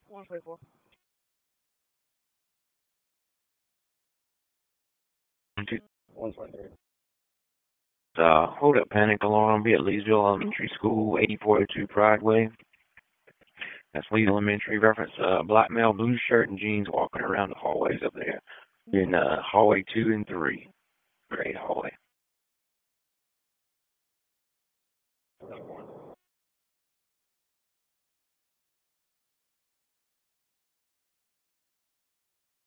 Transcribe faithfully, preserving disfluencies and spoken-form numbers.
one twenty-four. one twenty-three. Uh, hold up, panic alarm. Be at Leesville Elementary School, eighty-four oh two Pride Way. That's Lee Elementary. Reference uh, black male, blue shirt and jeans, walking around the hallways up there in uh, hallway two and three. Great hallway.